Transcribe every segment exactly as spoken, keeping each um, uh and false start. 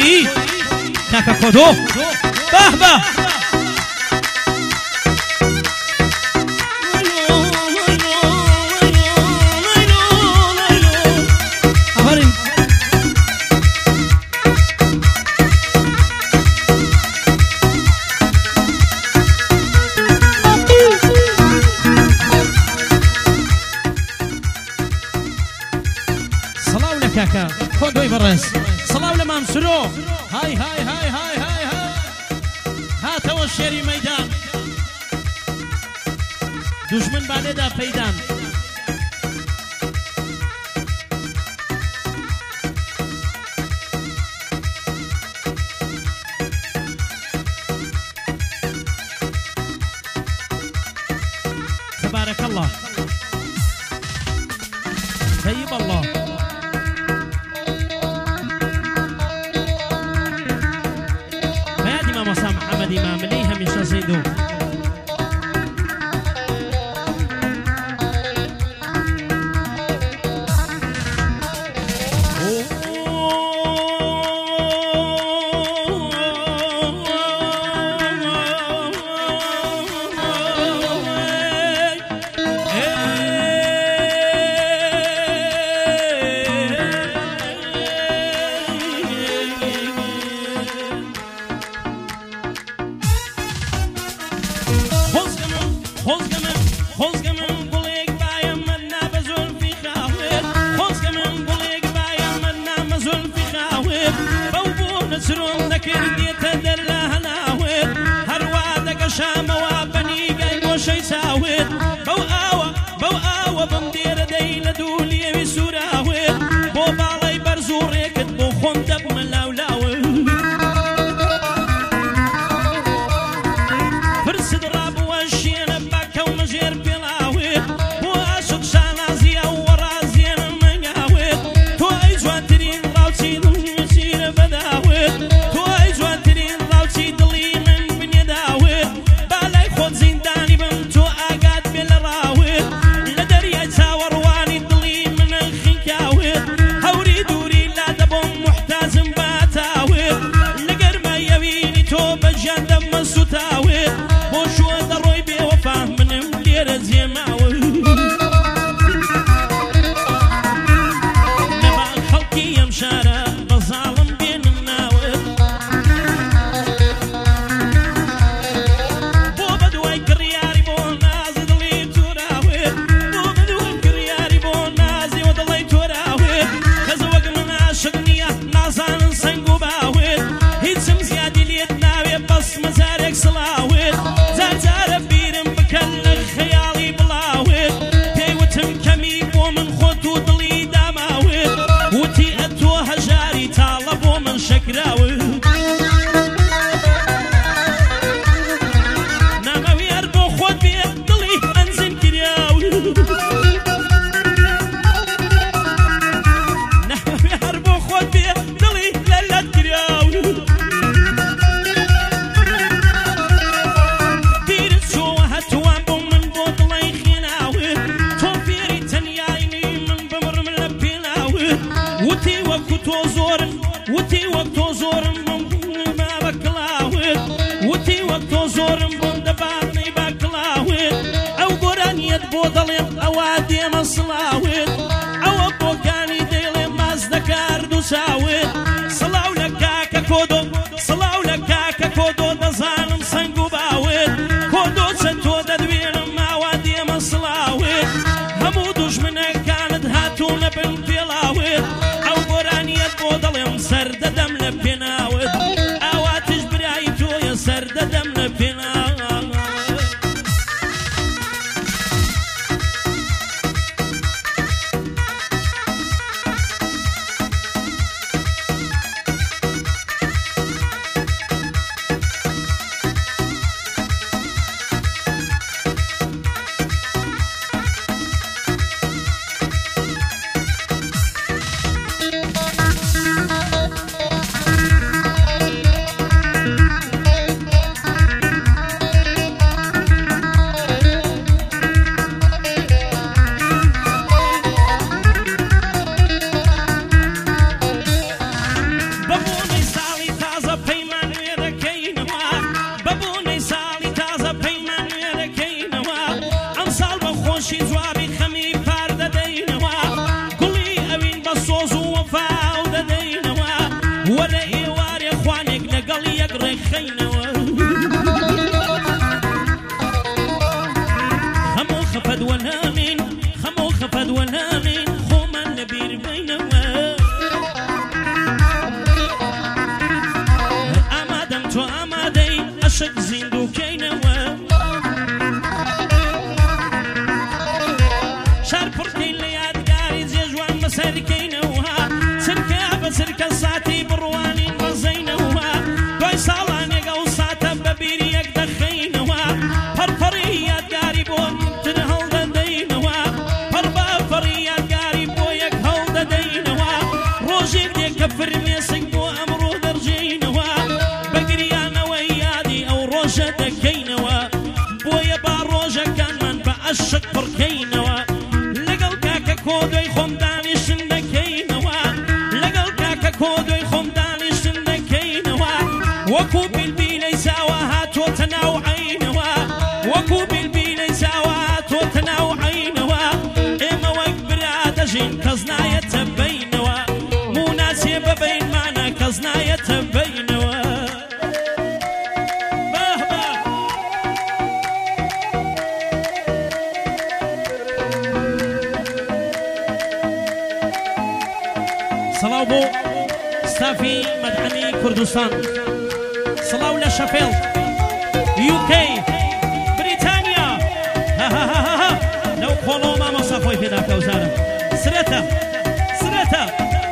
تۆی کاکە کۆدۆ باه باه كاكا كودوي برنس صلاة ولا مامسرو هاي هاي هاي هاي هاي هاي هاتوا الشيري ميدان دشمن بعد دا فيدان تبارك الله طيب الله محمد إمام لي هميشه زيدو ڕۆژەکانمان بە عەشق پڕکەینەوە لەگەڵ کاکە کۆدۆی خۆم دانیشتن دەکەینەوە لەگەڵ کاکە کۆدۆی خۆم دانیشتن دەکەینەوە وەکو بیلبیلەی زاوە هاتۆتە ناو عەینەوە وەکو بیلبیلەی زاوە هاتۆتە ناو عەینەوە ئێمە وەک برا دەژین کەس نایەتە بەینەوە موناسێ بەبەینمانە کەس نایەتە بەینەوە سڵاو بۆ ستافی مەدحەنی کوردستان سڵاو لە شەفێڵد یوکەی بریتانیا لەو خۆڵۆ مامۆستا خۆی پێدا کەوزارە سرەتە سرەتە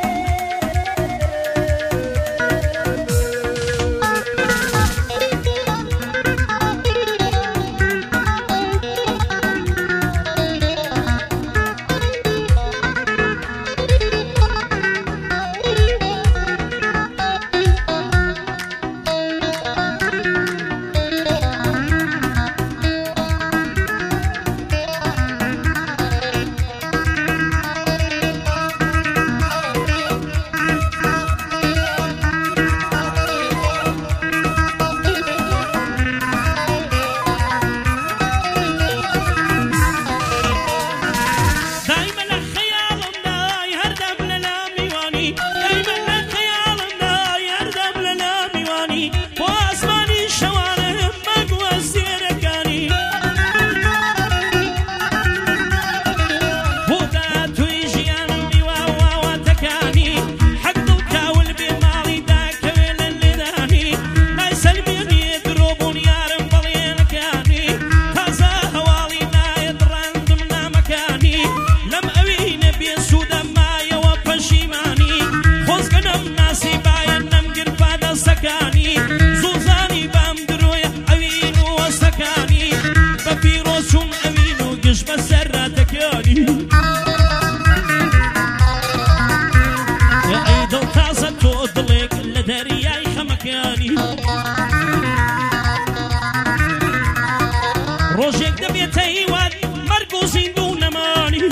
ڕۆژێک دەبێتە هیواد مەرگ و زیندوو نەمانی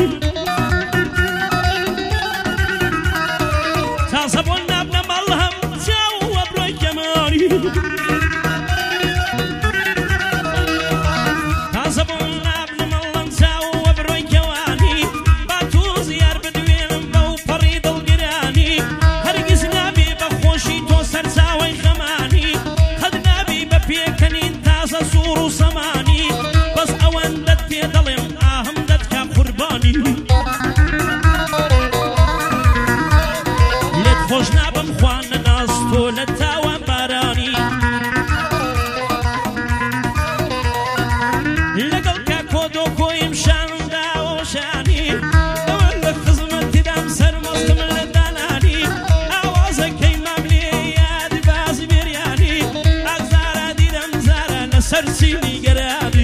تازە بۆ نابنە مەڵ هەم چاو وەبرۆی کەمانی تازە بۆ نابنە مەڵ هەم چاو وەبرۆی کەوانی با توو زیار بدوێنم بەو پەڕی دڵگرانی هەرگیز نابێ بە خۆشی تۆ سەرچاوەی خەمانی قەت نابێ بە پێکەنین تازە سوور و سەمانی بەس ئەوەندەت پێ دەڵێم ئاهم دەتکا قوربانی لێت خۆش نابم خوا نەناز تۆ لە تاوان بارانی لەگەڵ کا کۆدۆ کۆیم شانداوەشانی ئەوە لە خزمەتیدام سەرمەستم لە دانانی ئاوازەکەی مام لێ یادی بازی بێریانی ئەگزارە دیدەم زارە لەسەر چینی گەرانی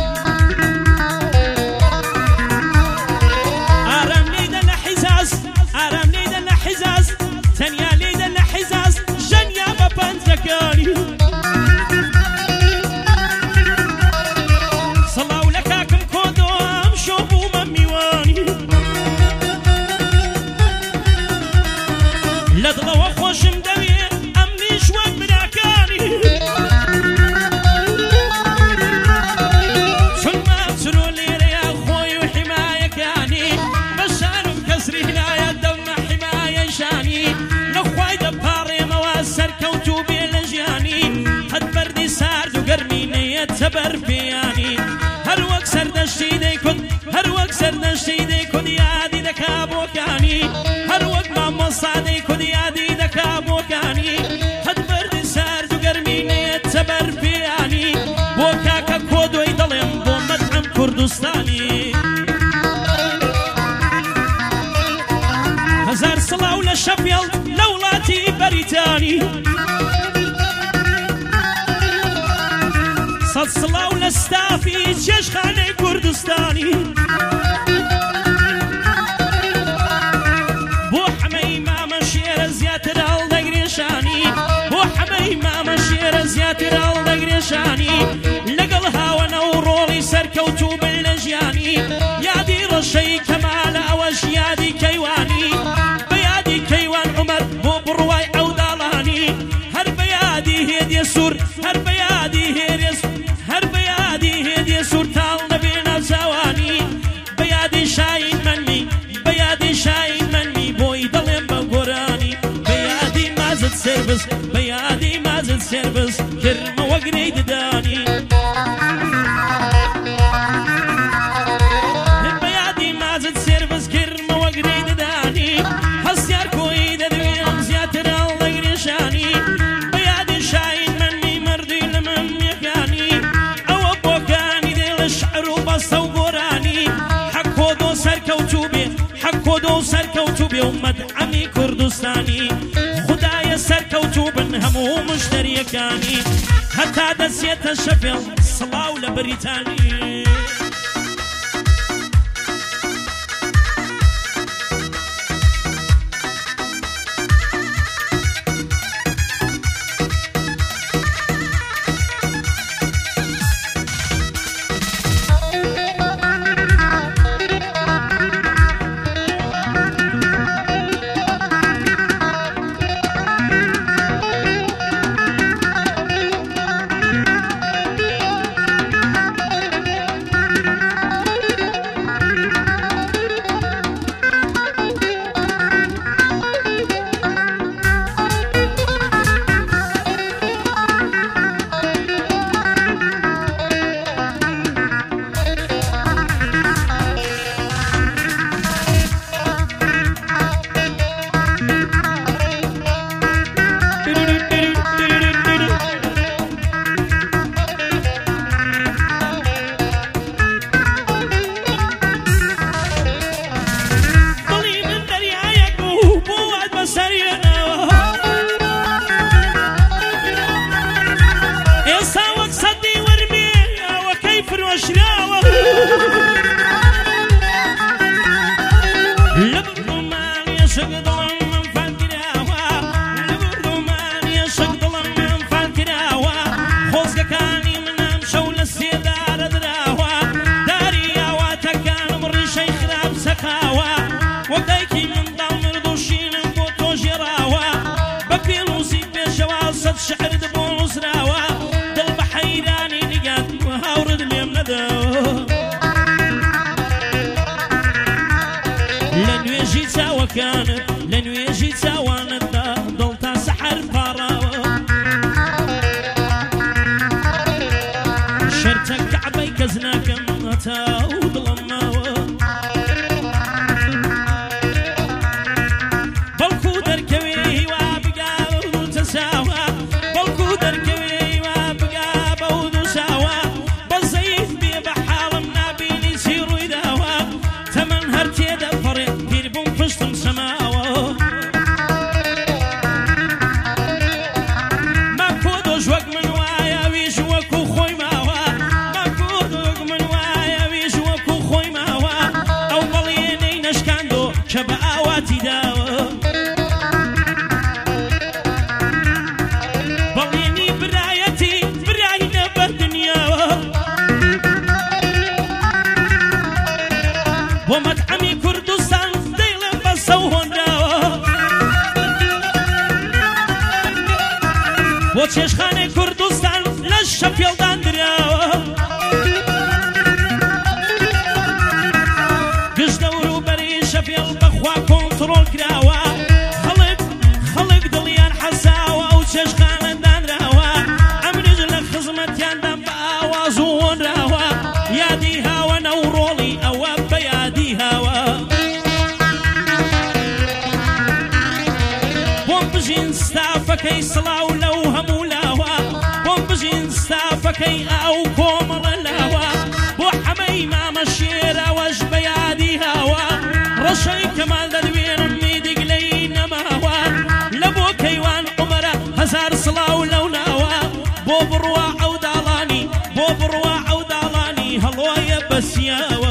تەنیا لێدە لە حیزاز ژەنیا بە پەنجەکانی سڵاو لە کاکم کۆدۆ ئەم شۆ بوومە میوانی لە دڵەوە خۆشم دەوێ ئەمنیش وەک براکانی چون ماچرۆ لێرەیە خۆی و حیمایەکانی بە شانم کەسری هنایە دەمە حیمایەشانی نەخوای دەپاڕێمەوە سەرکەوتوو بێ لە ژیانی قەت بەردی سارد و گەرمی نەیەتە بەرپێیانی هەر وەک سەردەشتی دەیکوت هەر وەک سەردەشتی دەیکوت یادی دەکا بۆکانی هەر وەک مامۆستا دەیکوت یادی دەکا بۆکانی قەت بەردی سارد و گەرمی نەیەتە بەرپێیانی بۆ کاکە کۆدۆی دەڵێم بۆ مەدحەم کوردستانی هەزار سڵاو لە شەفێڵد لە وڵاتی بەریتانی سەد سڵاو لە ستافی چێژخانەی کوردستانی بۆ حەمەی مامە شێرە زیاتر هەڵدەگرێشانی بۆ حەمەی مامە شێرە زیاتر هەڵدەگرێشانی لەگەڵ هاوەنە و ڕۆڵی سەر سەرکەوتوو بن لە ژیانی یادی ڕەشەی کەمالە ئەوەش یادی کەیوانی بە یادی کەیوان عومەر بۆ بڕوای ئەو داڵانی هەر بە یادی هێدیە سوور هەر بە یادی هێدیە هەر بە یادی هێدیە سوور تاڵ نەبێ ناوچاوانی بە یادی شاین منمی بە یادی شاین منمی بۆی دەڵێم بە گۆرانی بە یادی مازت سێربز بە یادی مازت سێربز کرمەوە گرەی ددانی بە یادی مازت سێربز کرمەوە گرەی ددانی هەستیار کۆی دەدوێم زیاتر هەڵدەگرێشانی بە یادی شاین منمی مردووی لە مەمیەکانی ئەوە بۆکانی دێ لە شعر و بەستە و گۆرانی حەکۆ دۆ سەرکەوتوو بێ حەکۆ دۆ سەرکەوتوو بێ و مەدعەمی کوردستانی خودایە سەرکەوتوو بن هەموو مشتریەکانی هەتا دەچێتە شەفێڵ سڵاو لە بەریتانی شعر دبو سراوة دل بحيراني نقاد وهاورد اليوم ندو لن يجي سوا كانت لن يجي سوا ندا ضلتا سحر فراوة شرتك كعبي كزناك متا وظلماوة بلكو دركوي وابقى وتساوى شبعواتي داوة بليني برايتي براينا بالدنيا ومطعمي كردستان ديلن بسوهن داوة وتشخاني كردستان للشفيل داندراوة قش دورو بري شفيل بخوا كنترول كراوة خلق خلق دليان حساوة وتشخاني داندراوة عمرج لخزمت ياندم بآوازون راوة يادي هاوة نورولي أواب بيادي هاوة بومبجين ستافكي صلاو لو همولاوة بومبجين ستافكي أو كومر لاوة بو حمي ما مشيرا وش بيادي هاوة رشي كمال دلوين ميدق لي نماوة لبو كيوان عمره هزار صلاو لو ناوة بو بروا أو دالاني بو بروا أو دالاني هلوية بس ياوة